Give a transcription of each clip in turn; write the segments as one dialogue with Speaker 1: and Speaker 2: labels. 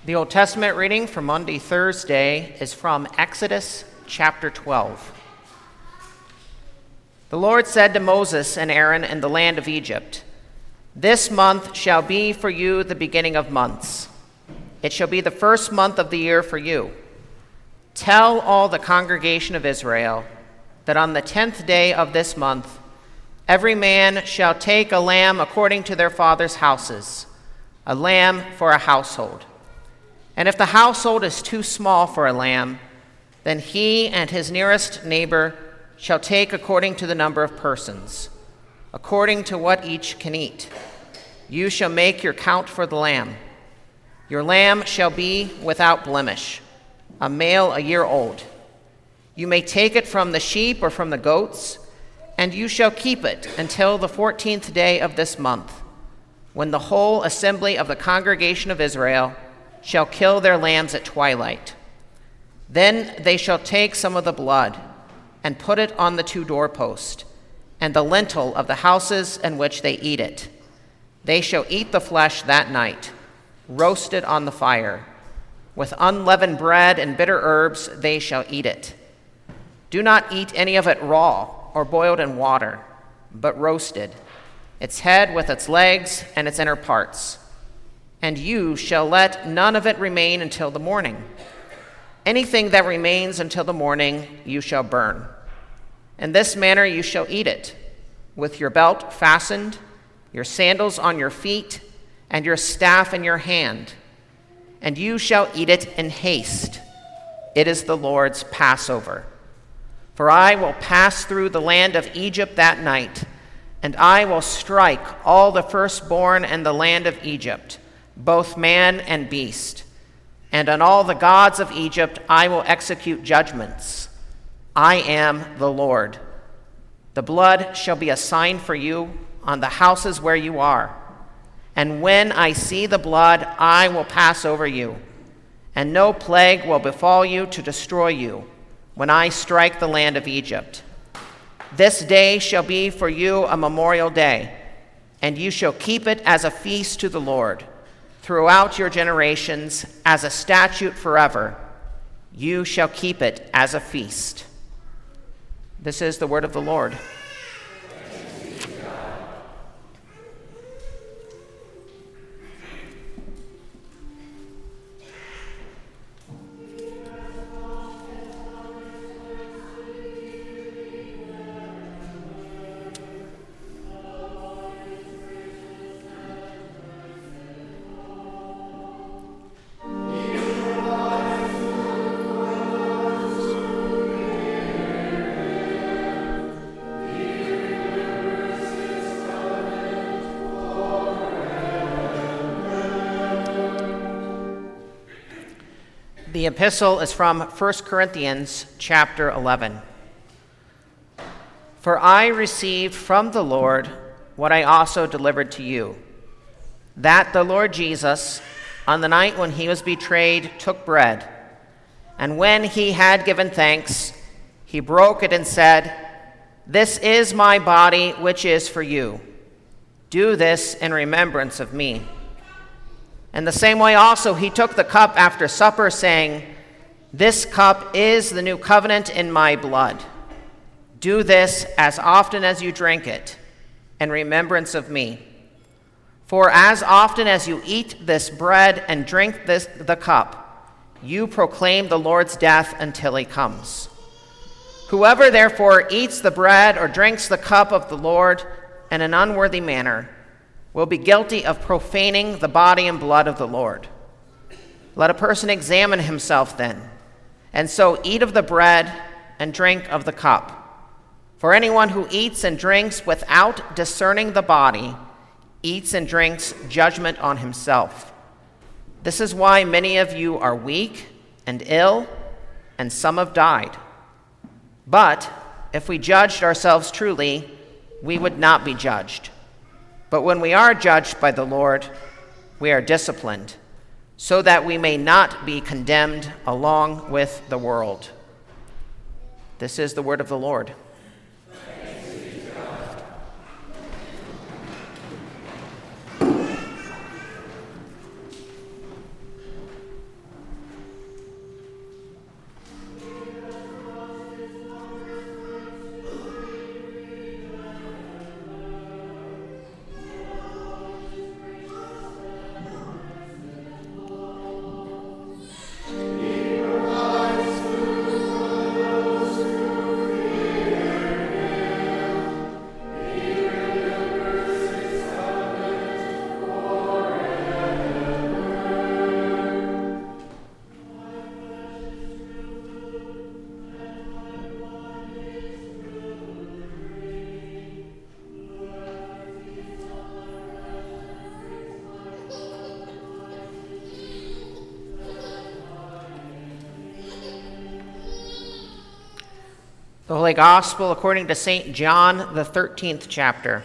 Speaker 1: The Old Testament reading for Monday, Thursday is from Exodus chapter 12. The Lord said to Moses and Aaron in the land of Egypt, "This month shall be for you the beginning of months. It shall be the first month of the year for you. Tell all the congregation of Israel that on the 10th day of this month, every man shall take a lamb according to their father's houses, a lamb for a household. And if the household is too small for a lamb, then he and his nearest neighbor shall take according to the number of persons, according to what each can eat. You shall make your count for the lamb. Your lamb shall be without blemish, a male a year old. You may take it from the sheep or from the goats, and you shall keep it until the 14th day of this month, when the whole assembly of the congregation of Israel shall kill their lambs at twilight. Then they shall take some of the blood and put it on the two doorposts and the lintel of the houses in which they eat it. They shall eat the flesh that night, roasted on the fire. With unleavened bread and bitter herbs they shall eat it. Do not eat any of it raw or boiled in water, but roasted, its head with its legs and its inner parts. And you shall let none of it remain until the morning. Anything that remains until the morning you shall burn. In this manner you shall eat it, with your belt fastened, your sandals on your feet, and your staff in your hand. And you shall eat it in haste. It is the Lord's Passover. For I will pass through the land of Egypt that night, and I will strike all the firstborn in the land of Egypt, both man and beast. And on all the gods of Egypt I will execute judgments. I am the Lord. The blood shall be a sign for you on the houses where you are. And when I see the blood, I will pass over you, and no plague will befall you to destroy you when I strike the land of Egypt. This day shall be for you a memorial day, and you shall keep it as a feast to the Lord throughout your generations, as a statute forever. You shall keep it as a feast." This is the word of the Lord. The epistle is from 1 Corinthians chapter 11. For I received from the Lord what I also delivered to you, that the Lord Jesus, on the night when he was betrayed, took bread, and when he had given thanks, he broke it and said, "This is my body, which is for you. Do this in remembrance of me." In the same way also he took the cup after supper, saying, "This cup is the new covenant in my blood. Do this as often as you drink it in remembrance of me. For as often as you eat this bread and drink the cup, you proclaim the Lord's death until he comes. Whoever therefore eats the bread or drinks the cup of the Lord in an unworthy manner will be guilty of profaning the body and blood of the Lord. Let a person examine himself then, and so eat of the bread and drink of the cup. For anyone who eats and drinks without discerning the body eats and drinks judgment on himself. This is why many of you are weak and ill, and some have died. But if we judged ourselves truly, we would not be judged. But when we are judged by the Lord, we are disciplined, so that we may not be condemned along with the world." This is the word of the Lord.
Speaker 2: Thanks be to God.
Speaker 1: The Holy Gospel according to St. John, the 13th chapter.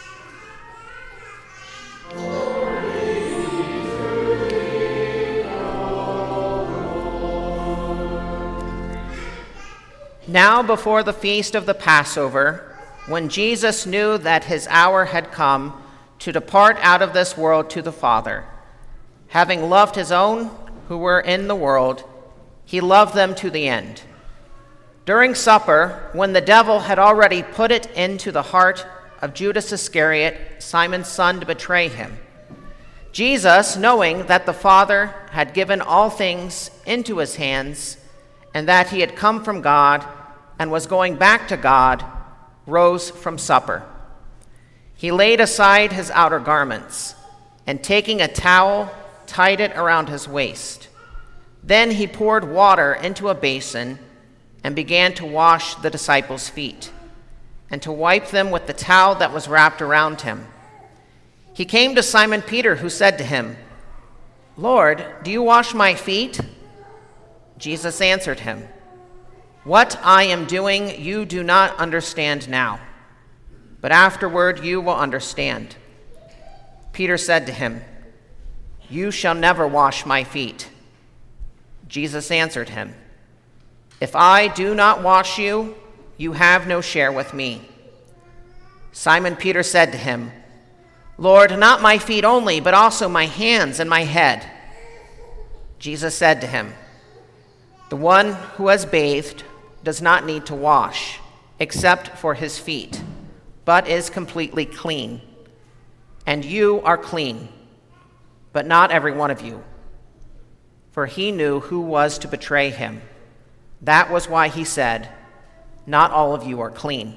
Speaker 1: Now before the feast of the Passover, when Jesus knew that his hour had come to depart out of this world to the Father, having loved his own who were in the world, he loved them to the end. During supper, when the devil had already put it into the heart of Judas Iscariot, Simon's son, to betray him, Jesus, knowing that the Father had given all things into his hands, and that he had come from God and was going back to God, rose from supper. He laid aside his outer garments, and taking a towel, tied it around his waist. Then he poured water into a basin and began to wash the disciples' feet, and to wipe them with the towel that was wrapped around him. He came to Simon Peter, who said to him, "Lord, do you wash my feet?" Jesus answered him, "What I am doing you do not understand now, but afterward you will understand." Peter said to him, "You shall never wash my feet." Jesus answered him, "If I do not wash you, you have no share with me." Simon Peter said to him, "Lord, not my feet only, but also my hands and my head." Jesus said to him, "The one who has bathed does not need to wash, except for his feet, but is completely clean. And you are clean, but not every one of you." For he knew who was to betray him. That was why he said, "Not all of you are clean."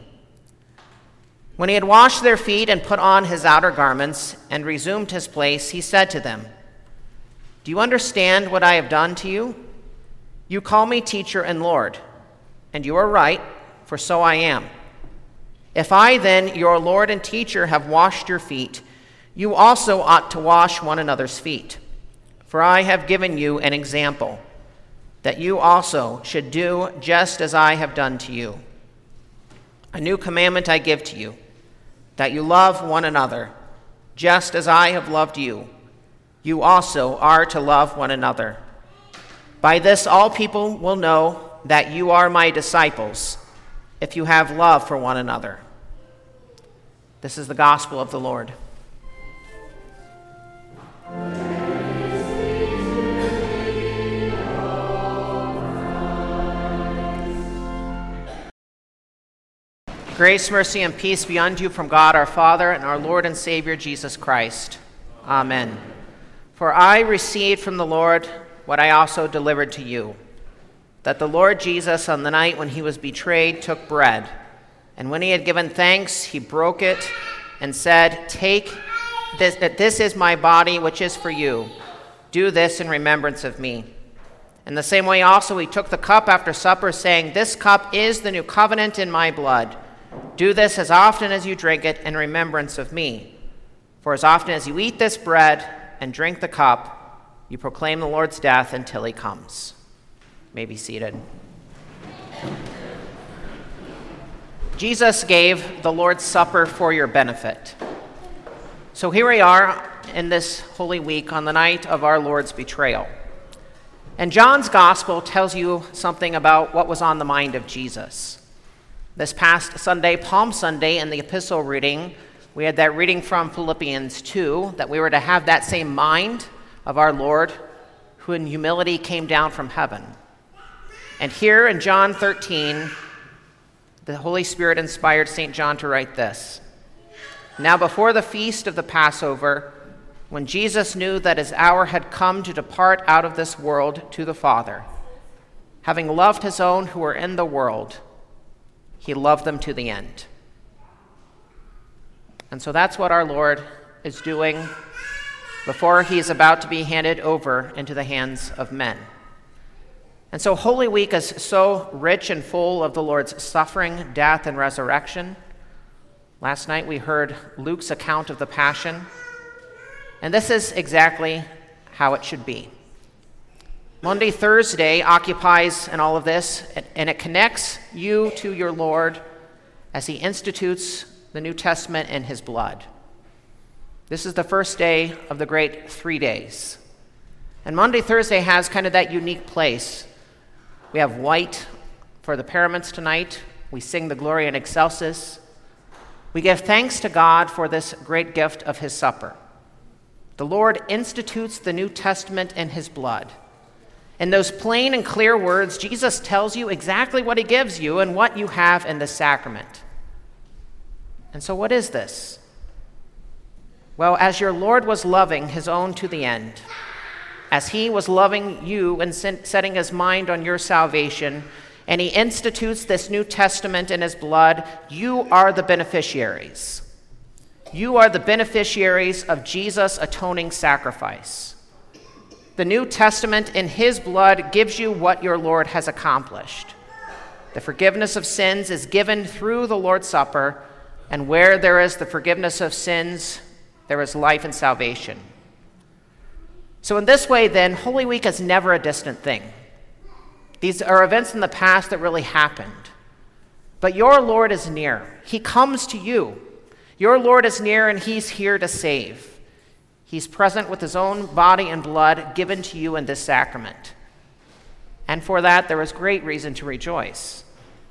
Speaker 1: When he had washed their feet and put on his outer garments and resumed his place, he said to them, "Do you understand what I have done to you? You call me teacher and Lord, and you are right, for so I am. If I then, your Lord and teacher, have washed your feet, you also ought to wash one another's feet. For I have given you an example, that you also should do just as I have done to you. A new commandment I give to you, that you love one another, just as I have loved you. You also are to love one another. By this all people will know that you are my disciples, if you have love for one another." This is the gospel of the Lord. Grace, mercy, and peace be unto you from God our Father and our Lord and Savior Jesus Christ. Amen. For I received from the Lord what I also delivered to you, that the Lord Jesus, on the night when he was betrayed, took bread, and when he had given thanks, he broke it and said, "Take this, that this is my body, which is for you. Do this in remembrance of me." In the same way also he took the cup after supper, saying, "This cup is the new covenant in my blood. Do this as often as you drink it in remembrance of me. For as often as you eat this bread and drink the cup, you proclaim the Lord's death until he comes." You may be seated. Jesus gave the Lord's Supper for your benefit. So here we are in this Holy Week on the night of our Lord's betrayal. And John's Gospel tells you something about what was on the mind of Jesus. This past Sunday, Palm Sunday, in the epistle reading, we had that reading from Philippians 2, that we were to have that same mind of our Lord, who in humility came down from heaven. And here in John 13, the Holy Spirit inspired St. John to write this. "Now before the feast of the Passover, when Jesus knew that his hour had come to depart out of this world to the Father, having loved his own who were in the world, he loved them to the end." And so that's what our Lord is doing before he is about to be handed over into the hands of men. And so Holy Week is so rich and full of the Lord's suffering, death, and resurrection. Last night we heard Luke's account of the Passion, and this is exactly how it should be. Maundy Thursday occupies in all of this, and it connects you to your Lord as he institutes the New Testament in his blood. This is the first day of the great 3 days. And Maundy Thursday has kind of that unique place. We have white for the paraments tonight. We sing the Gloria in Excelsis. We give thanks to God for this great gift of his supper. The Lord institutes the New Testament in his blood. In those plain and clear words, Jesus tells you exactly what he gives you and what you have in the sacrament. And so what is this? Well, as your Lord was loving his own to the end, as he was loving you and setting his mind on your salvation, and he institutes this New Testament in his blood, you are the beneficiaries. You are the beneficiaries of Jesus' atoning sacrifice. The New Testament in his blood gives you what your Lord has accomplished. The forgiveness of sins is given through the Lord's Supper, and where there is the forgiveness of sins, there is life and salvation. So in this way, then, Holy Week is never a distant thing. These are events in the past that really happened. But your Lord is near. He comes to you. Your Lord is near, and he's here to save. He's present with his own body and blood given to you in this sacrament. And for that, there is great reason to rejoice.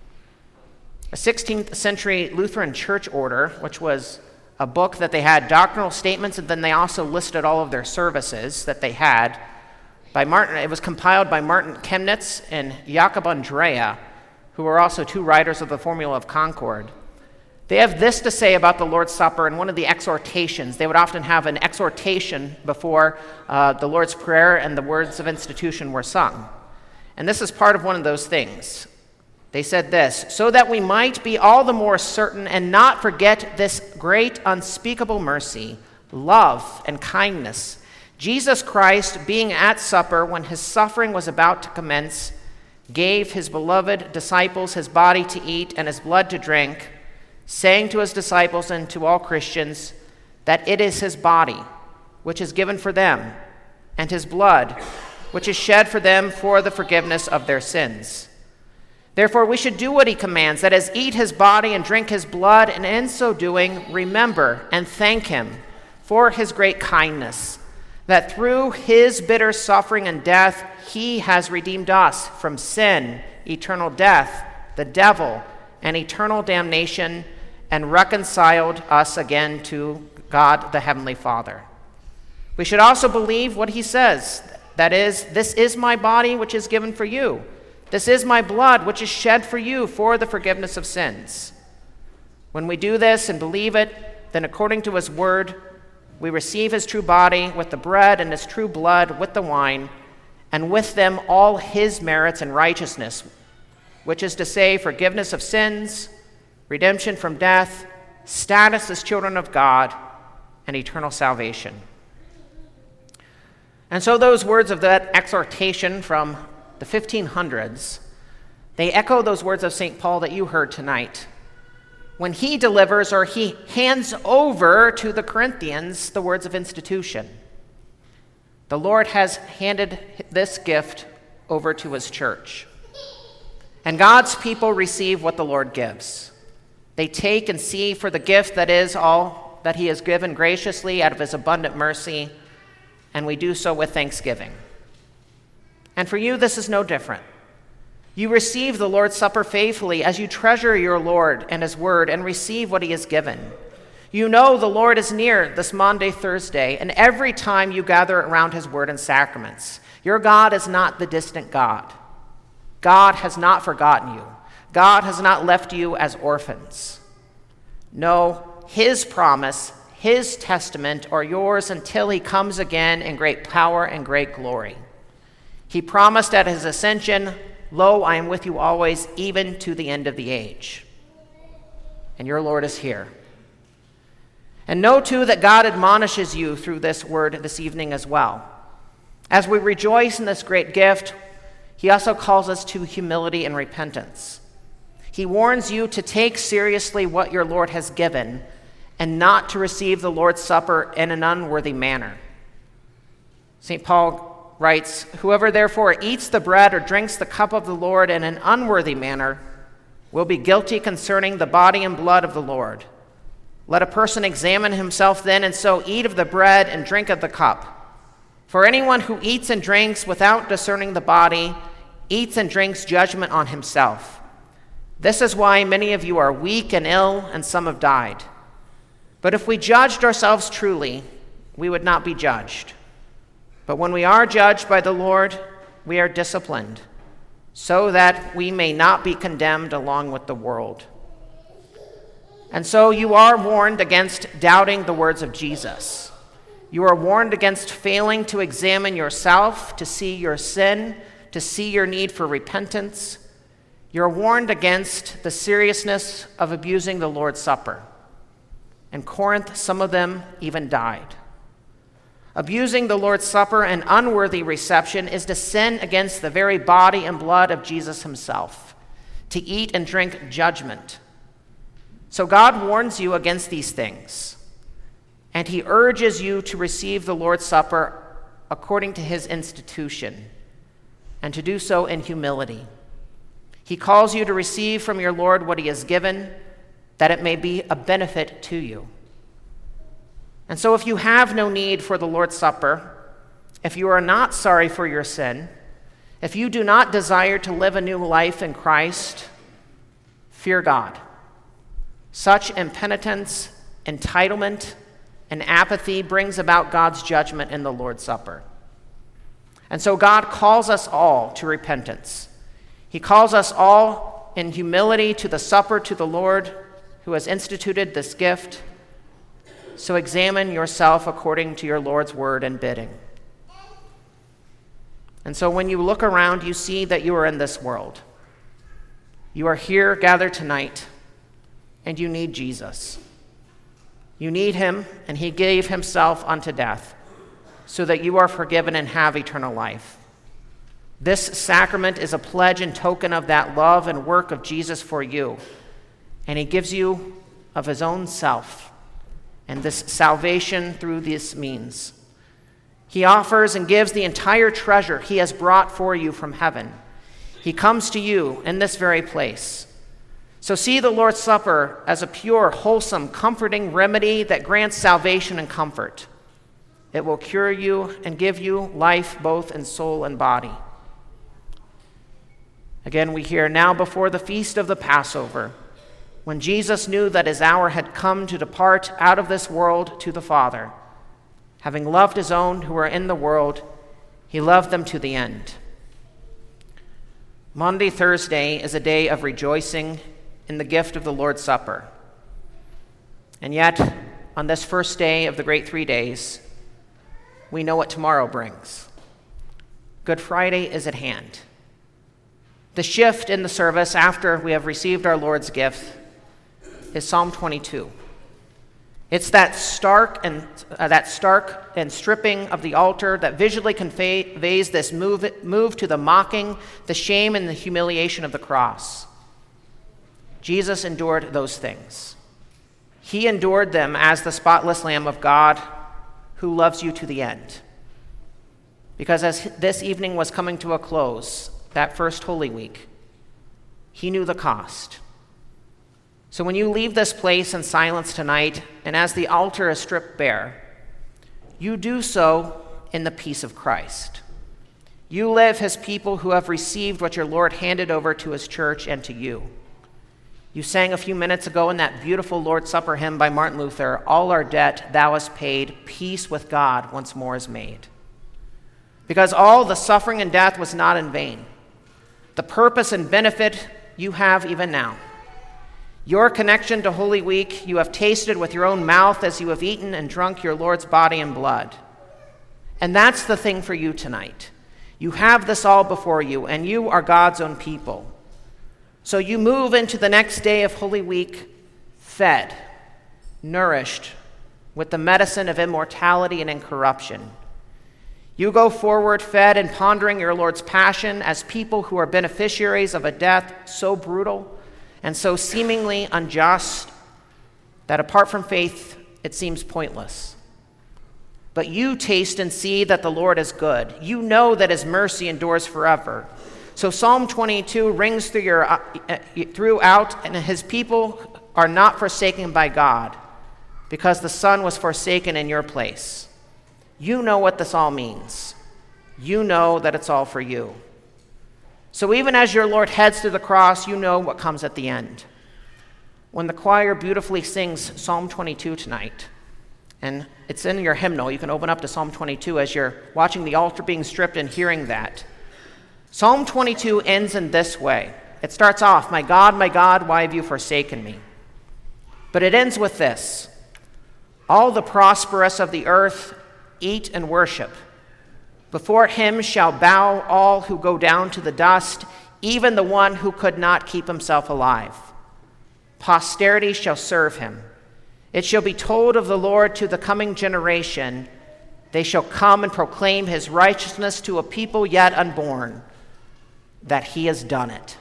Speaker 1: A 16th century Lutheran church order, which was a book that they had doctrinal statements, and then they also listed all of their services that they had, by Martin. It was compiled by Martin Chemnitz and Jakob Andrea, who were also two writers of the Formula of Concord. They have this to say about the Lord's Supper in one of the exhortations. They would often have an exhortation before the Lord's Prayer and the words of institution were sung. And this is part of one of those things. They said this: so that we might be all the more certain and not forget this great unspeakable mercy, love, and kindness, Jesus Christ, being at supper when his suffering was about to commence, gave his beloved disciples his body to eat and his blood to drink, saying to his disciples and to all Christians that it is his body, which is given for them, and his blood, which is shed for them for the forgiveness of their sins. Therefore, we should do what he commands, that is, eat his body and drink his blood, and in so doing, remember and thank him for his great kindness, that through his bitter suffering and death, he has redeemed us from sin, eternal death, the devil, and eternal damnation, and reconciled us again to God the Heavenly Father. We should also believe what he says, that is, this is my body which is given for you. This is my blood which is shed for you for the forgiveness of sins. When we do this and believe it, then according to his word, we receive his true body with the bread and his true blood with the wine, and with them all his merits and righteousness, which is to say, forgiveness of sins, redemption from death, status as children of God, and eternal salvation. And so those words of that exhortation from the 1500s, they echo those words of St. Paul that you heard tonight, when he delivers or he hands over to the Corinthians the words of institution. The Lord has handed this gift over to his church. And God's people receive what the Lord gives. They take and see for the gift that is all that he has given graciously out of his abundant mercy, and we do so with thanksgiving. And for you, this is no different. You receive the Lord's Supper faithfully as you treasure your Lord and his word and receive what he has given. You know the Lord is near this Maundy Thursday, and every time you gather around his word and sacraments. Your God is not the distant God. God has not forgotten you. God has not left you as orphans. No, his promise, his testament are yours until he comes again in great power and great glory. He promised at his ascension, "Lo, I am with you always, even to the end of the age." And your Lord is here. And know, too, that God admonishes you through this word this evening as well. As we rejoice in this great gift, he also calls us to humility and repentance. He warns you to take seriously what your Lord has given and not to receive the Lord's Supper in an unworthy manner. St. Paul writes, "Whoever therefore eats the bread or drinks the cup of the Lord in an unworthy manner will be guilty concerning the body and blood of the Lord. Let a person examine himself then, and so eat of the bread and drink of the cup. For anyone who eats and drinks without discerning the body eats and drinks judgment on himself. This is why many of you are weak and ill, and some have died. But if we judged ourselves truly, we would not be judged. But when we are judged by the Lord, we are disciplined, so that we may not be condemned along with the world. And so you are warned against doubting the words of Jesus. You are warned against failing to examine yourself, to see your sin, to see your need for repentance. You're warned against the seriousness of abusing the Lord's Supper. In Corinth, some of them even died. Abusing the Lord's Supper and unworthy reception is to sin against the very body and blood of Jesus himself, to eat and drink judgment. So God warns you against these things, and he urges you to receive the Lord's Supper according to his institution, and to do so in humility. He calls you to receive from your Lord what he has given, that it may be a benefit to you. And so if you have no need for the Lord's Supper, if you are not sorry for your sin, if you do not desire to live a new life in Christ, fear God. Such impenitence, entitlement, and apathy brings about God's judgment in the Lord's Supper. And so God calls us all to repentance. He calls us all in humility to the supper to the Lord who has instituted this gift. So examine yourself according to your Lord's word and bidding. And so when you look around, you see that you are in this world. You are here gathered tonight, and you need Jesus. You need him, and he gave himself unto death, so that you are forgiven and have eternal life. This sacrament is a pledge and token of that love and work of Jesus for you, and he gives you of his own self, and this salvation through this means. He offers and gives the entire treasure he has brought for you from heaven. He comes to you in this very place. So see the Lord's Supper as a pure, wholesome, comforting remedy that grants salvation and comfort. It will cure you and give you life both in soul and body. Again, we hear, now before the feast of the Passover, when Jesus knew that his hour had come to depart out of this world to the Father, having loved his own who were in the world, he loved them to the end. Maundy Thursday is a day of rejoicing in the gift of the Lord's Supper. And yet, on this first day of the great 3 days, we know what tomorrow brings. Good Friday is at hand. The shift in the service after we have received our Lord's gift is Psalm 22. It's that stark and stripping of the altar that visually conveys this move to the mocking, the shame, and the humiliation of the cross. Jesus endured those things. He endured them as the spotless Lamb of God who loves you to the end. Because as this evening was coming to a close, that first Holy Week, he knew the cost. So when you leave this place in silence tonight, and as the altar is stripped bare, you do so in the peace of Christ. You live his people who have received what your Lord handed over to his church and to you. You sang a few minutes ago in that beautiful Lord's Supper hymn by Martin Luther, "All our debt thou hast paid, peace with God once more is made." Because all the suffering and death was not in vain. The purpose and benefit you have even now. Your connection to Holy Week you have tasted with your own mouth as you have eaten and drunk your Lord's body and blood. And that's the thing for you tonight. You have this all before you, and you are God's own people. So you move into the next day of Holy Week fed, nourished with the medicine of immortality and incorruption. You go forward fed and pondering your Lord's passion as people who are beneficiaries of a death so brutal and so seemingly unjust that apart from faith, it seems pointless. but you taste and see that the Lord is good. You know that his mercy endures forever. So Psalm 22 rings throughout, and his people are not forsaken by God, because the Son was forsaken in your place. You know what this all means. You know that it's all for you. So even as your Lord heads to the cross, you know what comes at the end. When the choir beautifully sings Psalm 22 tonight, and it's in your hymnal, you can open up to Psalm 22 as you're watching the altar being stripped and hearing that. Psalm 22 ends in this way. It starts off, my God, why have you forsaken me? But it ends with this: all the prosperous of the earth eat and worship. Before him shall bow all who go down to the dust, even the one who could not keep himself alive. Posterity shall serve him. It shall be told of the Lord to the coming generation. They shall come and proclaim his righteousness to a people yet unborn, that he has done it.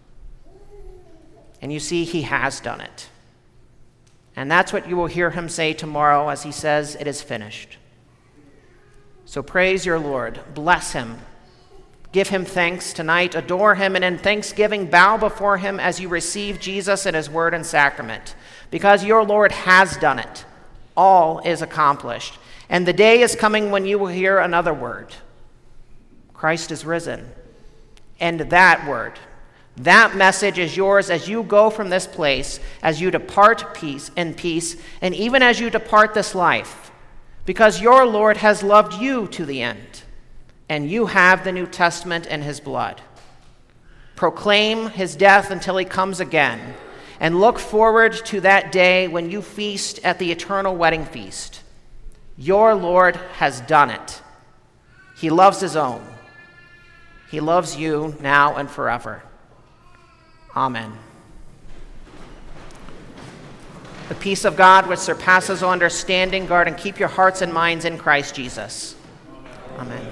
Speaker 1: And you see, he has done it. And that's what you will hear him say tomorrow as he says, it is finished. So praise your Lord, bless him, give him thanks tonight, adore him, and in thanksgiving bow before him as you receive Jesus and his word and sacrament, because your Lord has done it. All is accomplished. And the day is coming when you will hear another word. Christ is risen. And that word, that message is yours as you go from this place, as you depart in peace, and even as you depart this life, because your Lord has loved you to the end, and you have the New Testament in his blood. Proclaim his death until he comes again, and look forward to that day when you feast at the eternal wedding feast. Your Lord has done it. He loves his own. He loves you now and forever. Amen. The peace of God, which surpasses all understanding, guard and keep your hearts and minds in Christ Jesus. Amen.